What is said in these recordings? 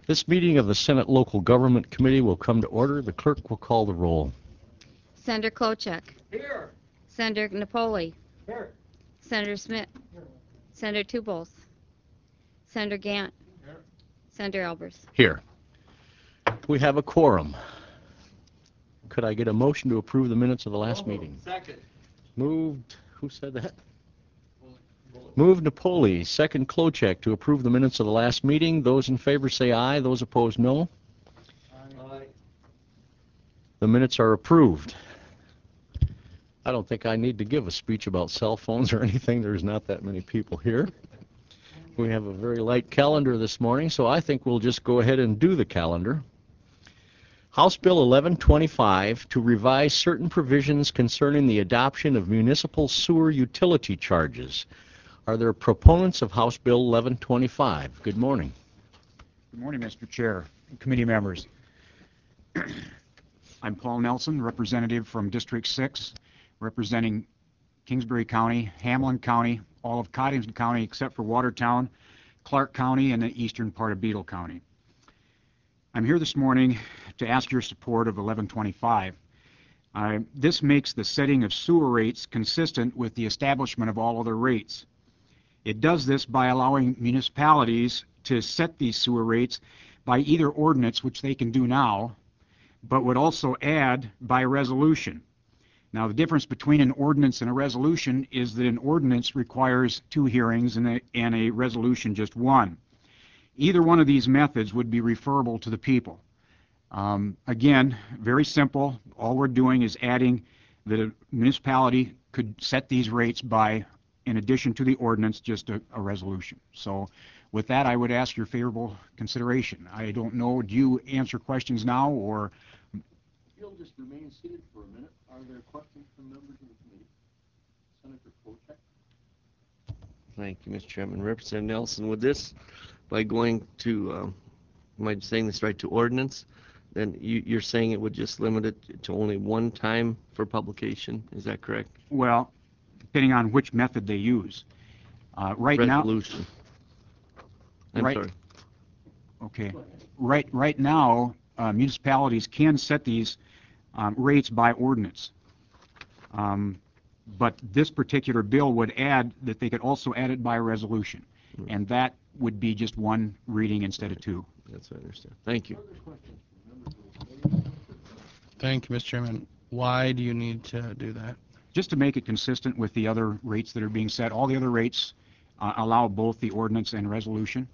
This meeting of the Senate Local Government Committee will come to order. The clerk will call the roll. Senator Klobuchar. Here. Senator Napoli. Here. Senator Smith. Here. Senator Tubals. Senator Gant. Here. Senator Albers. Here. We have a quorum. Could I get a motion to approve the minutes of the last meeting? Second. Moved. Who said that? Moved Napoli. Second Klobuchar to approve the minutes of the last meeting. Those in favor say aye. Those opposed no. Aye. The minutes are approved. I don't think I need to give a speech about cell phones or anything. There's not that many people here. We have a very light calendar this morning, so I think we'll just go ahead and do the calendar. House Bill 1125 to revise certain provisions concerning the adoption of municipal sewer utility charges. Are there proponents of House Bill 1125? Good morning. Good morning, Mr. Chair and committee members. I'm Paul Nelson, representative from District 6, representing Kingsbury County, Hamlin County, all of Cottington County except for Watertown, Clark County, and the eastern part of Beadle County. I'm here this morning to ask your support of 1125. This makes the setting of sewer rates consistent with the establishment of all other rates. It does this by allowing municipalities to set these sewer rates by either ordinance, which they can do now, but would also add by resolution. Now, the difference between an ordinance and a resolution is that an ordinance requires 2 hearings and a resolution just 1. Either one of these methods would be referable to the people. Again, very simple. All we're doing is adding that a municipality could set these rates by, in addition to the ordinance, just a resolution. So with that, I would ask your favorable consideration. I don't know, do you answer questions now, or? You'll just remain seated for a minute. Are there questions from members of the committee? Senator Klobuchar. Thank you, Mr. Chairman. Representative Nelson, with this, by going to, am I saying this right, to ordinance, then you're saying it would just limit it to only 1 time for publication? Is that correct? Well, depending on which method they use. Right now. Resolution. I'm right, sorry. Okay. Right now, municipalities can set these rates by ordinance. But this particular bill would add that they could also add it by resolution. And that would be just 1 reading instead of 2. That's what I understand. Thank you. Thank you, Mr. Chairman. Why do you need to do that? Just to make it consistent with the other rates that are being set. All the other rates allow both the ordinance and resolution.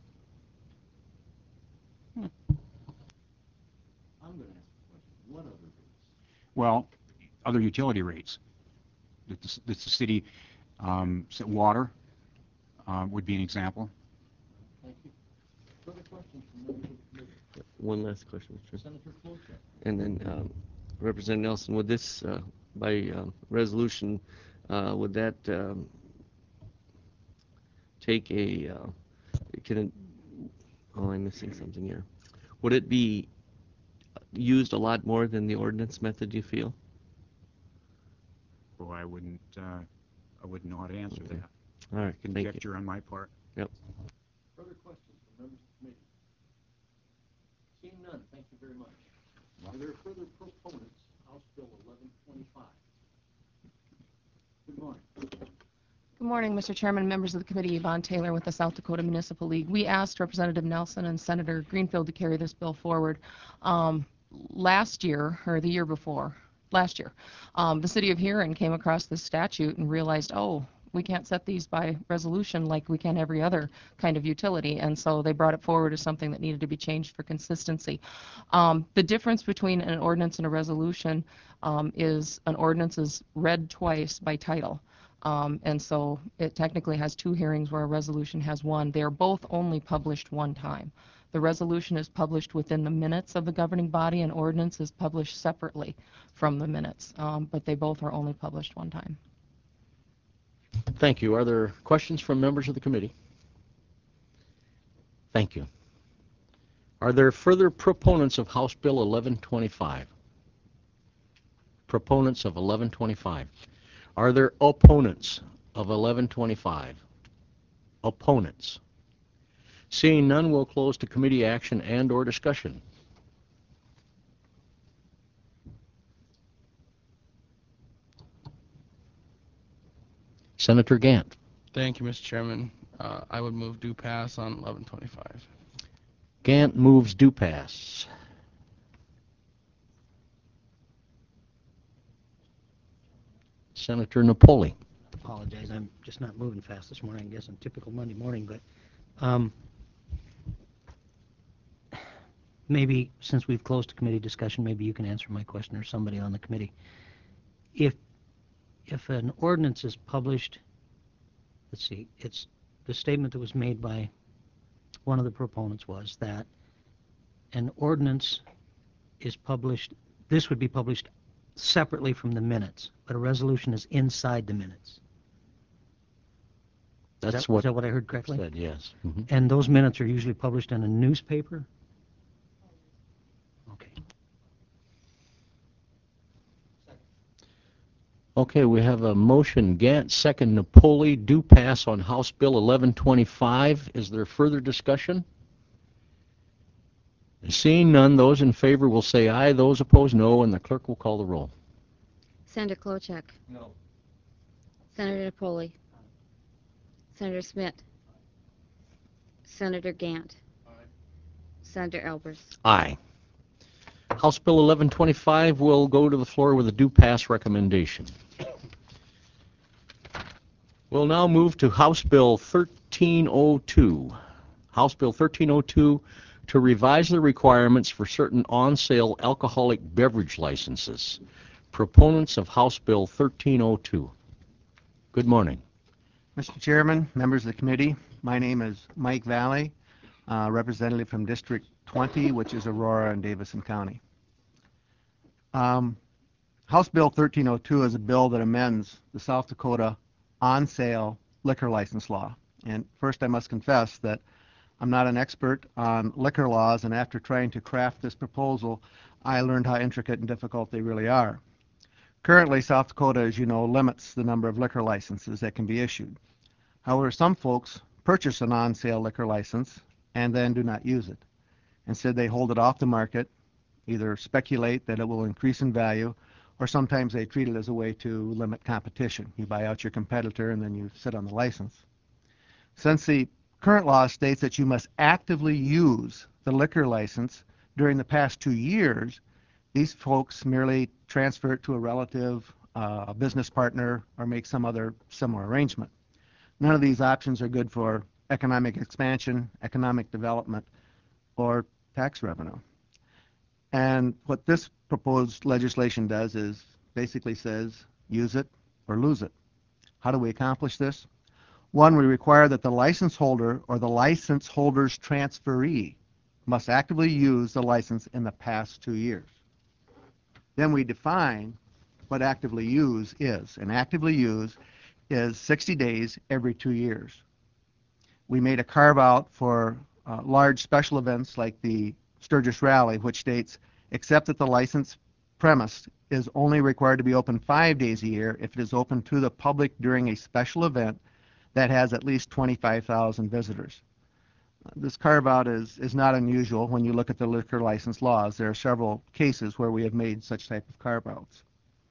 I'm going to ask a question. What other rates? Well, other utility rates. The city water would be an example. Thank you. Further questions from members of the committee? One last question, Mr. Chairman. Senator Klobuchar. And then Representative Nelson, would this, by resolution, would that take a, I'm missing something here. Would it be used a lot more than the ordinance method, do you feel? Well, I wouldn't know how to answer that. All right, thank you. Conjecture on my part. Yep. Further questions from members of the committee? Seeing none, thank you very much. Are there further proponents of House Bill 1125? Good morning. Good morning, Mr. Chairman, members of the committee. Yvonne Taylor with the South Dakota Municipal League. We asked Representative Nelson and Senator Greenfield to carry this bill forward last year, or the year before, last year. The city of Huron came across this statute and realized, oh, we can't set these by resolution like we can every other kind of utility, and so they brought it forward as something that needed to be changed for consistency. The difference between an ordinance and a resolution is an ordinance is read twice by title. And so it technically has 2 hearings where a resolution has 1. They're both only published 1 time. The resolution is published within the minutes of the governing body, and ordinance is published separately from the minutes, but they both are only published 1 time. Thank you. Are there questions from members of the committee? Thank you. Are there further proponents of House Bill 1125? Proponents of 1125. Are there opponents of 1125? Opponents. Seeing none, we'll close to committee action and/or discussion. Senator Gant. Thank you, Mr. Chairman. I would move due pass on 1125. Gant moves due pass. Senator Napoli. Apologize, I'm just not moving fast this morning. I guess on typical Monday morning, but maybe since we've closed the committee discussion, maybe you can answer my question or somebody on the committee. If an ordinance is published, let's see, it's the statement that was made by one of the proponents was that an ordinance is published, this would be published separately from the minutes, but a resolution is inside the minutes. That's is what that what I heard correctly? said, yes. Mm-hmm. And those minutes are usually published in a newspaper? Okay. Okay, we have a motion, Gant, second Napoli, due pass on House Bill 1125. Is there further discussion? Seeing none, those in favor will say aye, those opposed no, and the clerk will call the roll. Senator Klobuchar. No. Senator Napoli. Senator Smith. Senator Gant. Senator Albers. Aye. House Bill 1125 will go to the floor with a due pass recommendation. We'll now move to House Bill 1302. House Bill 1302 to revise the requirements for certain on-sale alcoholic beverage licenses. Proponents of House Bill 1302. Good morning. Mr. Chairman, members of the committee, my name is Mike Valley, representative from District 20, which is Aurora and Davison County. House Bill 1302 is a bill that amends the South Dakota on-sale liquor license law. And first I must confess that I'm not an expert on liquor laws, and after trying to craft this proposal, I learned how intricate and difficult they really are. Currently, South Dakota, as you know, limits the number of liquor licenses that can be issued. However, some folks purchase an on-sale liquor license and then do not use it. Instead, they hold it off the market, either speculate that it will increase in value, or sometimes they treat it as a way to limit competition. You buy out your competitor and then you sit on the license. Since the current law states that you must actively use the liquor license during the past 2 years, these folks merely transfer it to a relative, a business partner, or make some other similar arrangement. None of these options are good for economic expansion, economic development, or tax revenue. And what this proposed legislation does is basically says use it or lose it. How do we accomplish this? One, we require that the license holder or the license holder's transferee must actively use the license in the past 2 years. Then we define what actively use is. And actively use is 60 days every 2 years. We made a carve out for large special events like the Sturgis Rally, which states, except that the license premise is only required to be open 5 days a year if it is open to the public during a special event that has at least 25,000 visitors. This carve-out is not unusual when you look at the liquor license laws. There are several cases where we have made such type of carve-outs.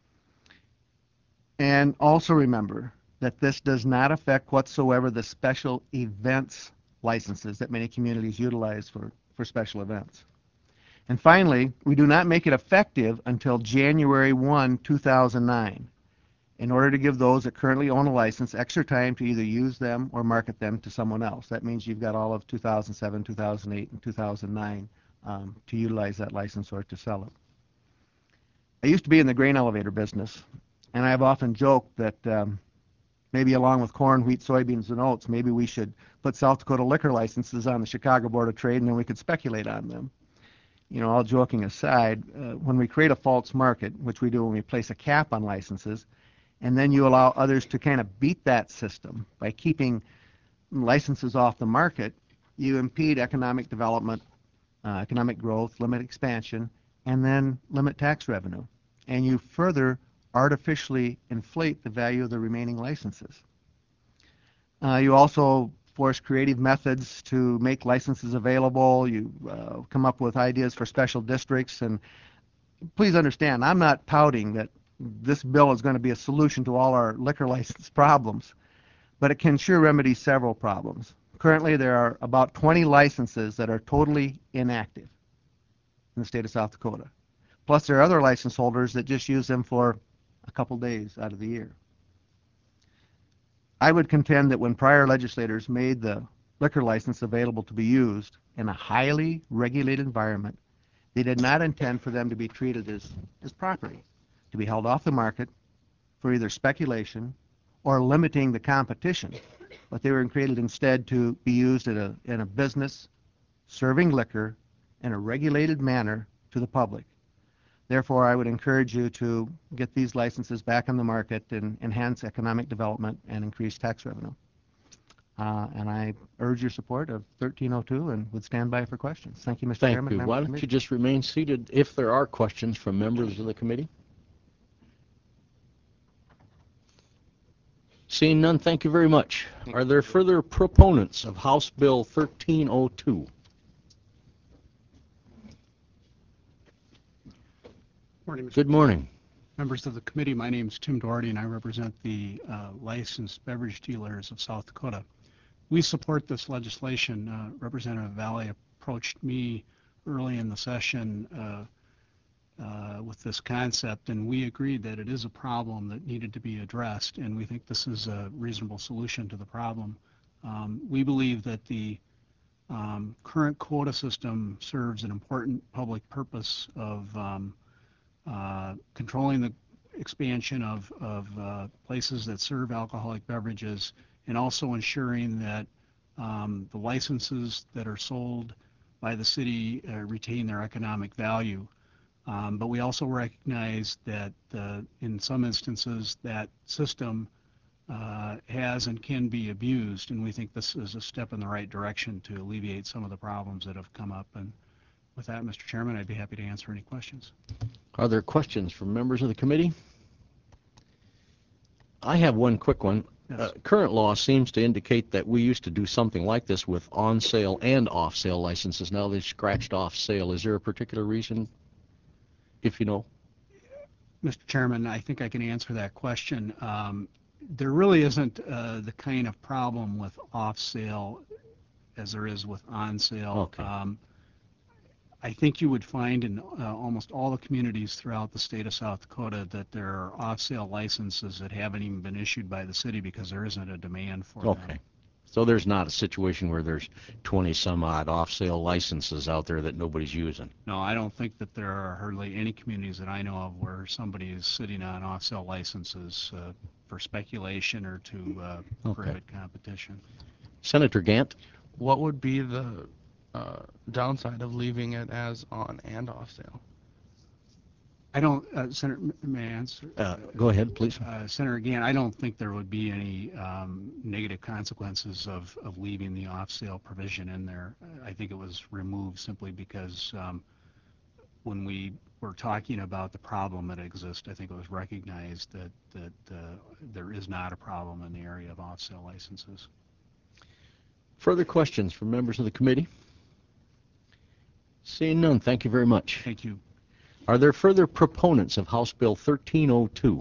And also remember that this does not affect whatsoever the special events licenses that many communities utilize for special events. And finally, we do not make it effective until January 1, 2009, in order to give those that currently own a license extra time to either use them or market them to someone else. That means you've got all of 2007, 2008, and 2009 to utilize that license or to sell it. I used to be in the grain elevator business, and I have often joked that maybe along with corn, wheat, soybeans, and oats, maybe we should put South Dakota liquor licenses on the Chicago Board of Trade, and then we could speculate on them. You know, all joking aside, when we create a false market, which we do when we place a cap on licenses, and then you allow others to kind of beat that system by keeping licenses off the market, you impede economic development, economic growth, limit expansion, and then limit tax revenue. And you further artificially inflate the value of the remaining licenses. You also force creative methods to make licenses available. You come up with ideas for special districts. And please understand, I'm not touting that this bill is going to be a solution to all our liquor license problems, but it can sure remedy several problems. Currently, there are about 20 licenses that are totally inactive in the state of South Dakota. Plus, there are other license holders that just use them for a couple days out of the year. I would contend that when prior legislators made the liquor license available to be used in a highly regulated environment, they did not intend for them to be treated as property, to be held off the market for either speculation or limiting the competition, but they were created instead to be used in a business serving liquor in a regulated manner to the public. Therefore, I would encourage you to get these licenses back on the market and enhance economic development and increase tax revenue. And I urge your support of 1302 and would stand by for questions. Thank you, Mr. Thank Chairman. you. members Why of the don't you committee. just remain seated if there are questions from members of the committee? Seeing none, thank you very much. Are there further proponents of House Bill 1302? Morning, Mr. Good morning. Members of the committee. My name is Tim Doherty, and I represent the licensed beverage dealers of South Dakota. We support this legislation. Representative Valley approached me early in the session with this concept, and we agreed that it is a problem that needed to be addressed, and we think this is a reasonable solution to the problem. We believe that the current quota system serves an important public purpose of controlling the expansion of places that serve alcoholic beverages, and also ensuring that the licenses that are sold by the city retain their economic value. But we also recognize that in some instances that system has and can be abused, and we think this is a step in the right direction to alleviate some of the problems that have come up. And with that, Mr. Chairman, I'd be happy to answer any questions. Are there questions from members of the committee? I have one quick one. Yes. Current law seems to indicate that we used to do something like this with on-sale and off-sale licenses. Now they've scratched off sale. Is there a particular reason, if you know? Mr. Chairman, I think I can answer that question. There really isn't the kind of problem with off-sale as there is with on-sale. Okay. I think you would find in almost all the communities throughout the state of South Dakota that there are off-sale licenses that haven't even been issued by the city because there isn't a demand for them. Okay. So there's not a situation where there's 20 some odd off-sale licenses out there that nobody's using. No, I don't think that there are hardly any communities that I know of where somebody is sitting on off-sale licenses for speculation or to prohibit competition. Senator Gant? What would be the downside of leaving it as on and off sale? I don't, Senator, may I answer? Go ahead, please. Senator, again, I don't think there would be any negative consequences of leaving the off-sale provision in there. I think it was removed simply because when we were talking about the problem that exists, I think it was recognized that there is not a problem in the area of off-sale licenses. Further questions from members of the committee? Seeing none, thank you very much. Thank you. Are there further proponents of House Bill 1302?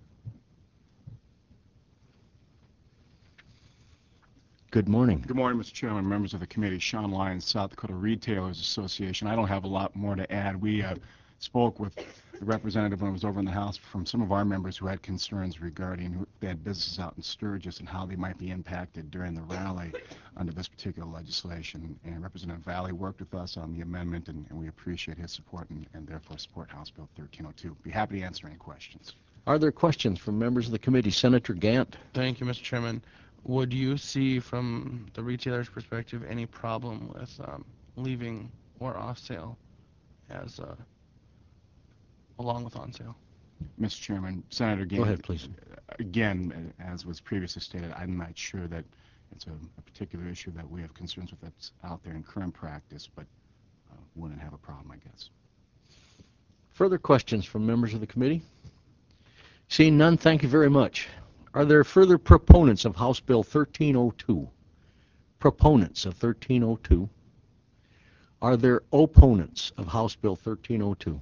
Good morning. Good morning, Mr. Chairman, members of the committee. Sean Lyons, South Dakota Retailers Association. I don't have a lot more to add. We spoke with the representative when I was over in the House from some of our members who had concerns regarding who they had businesses out in Sturgis and how they might be impacted during the rally under this particular legislation. And Representative Valley worked with us on the amendment, and we appreciate his support and therefore support House Bill 1302. Be happy to answer any questions. Are there questions from members of the committee? Senator Gant? Thank you, Mr. Chairman. Would you see, from the retailer's perspective, any problem with leaving or off sale as along with on sale? Mr. Chairman, Senator Gant. Go ahead, please. Again, as was previously stated, I'm not sure that it's a particular issue that we have concerns with that's out there in current practice, but wouldn't have a problem, I guess. Further questions from members of the committee? Seeing none, thank you very much. Are there further proponents of House Bill 1302? proponents of 1302? Are there opponents of House Bill 1302?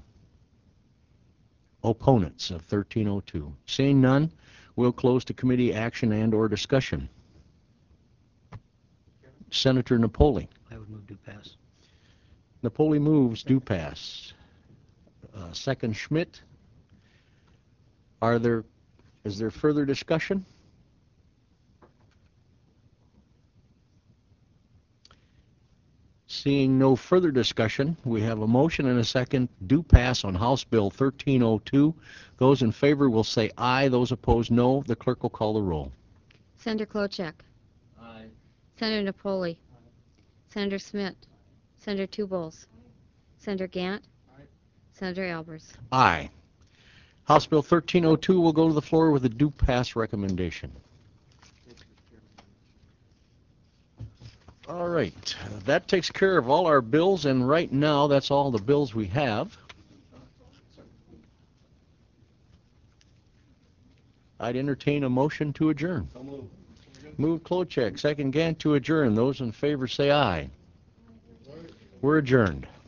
Opponents of 1302. Seeing none, we'll close to committee action and or discussion. Senator Napoli. I would move to pass. Napoli moves, do pass. Second, Schmidt. Is there further discussion? Seeing no further discussion, we have a motion and a second, do pass on House Bill 1302. Those in favor will say aye. Those opposed, no. The clerk will call the roll. Senator Klochek. Aye. Senator Napoli. Senator Schmidt. Senator Two-Bowles. Senator Gant. Senator Albers. Aye. House Bill 1302 will go to the floor with a do pass recommendation. All right, that takes care of all our bills, and right now that's all the bills we have. I'd entertain a motion to adjourn. Move Klochek, second Gant to adjourn. Those in favor say aye. We're adjourned.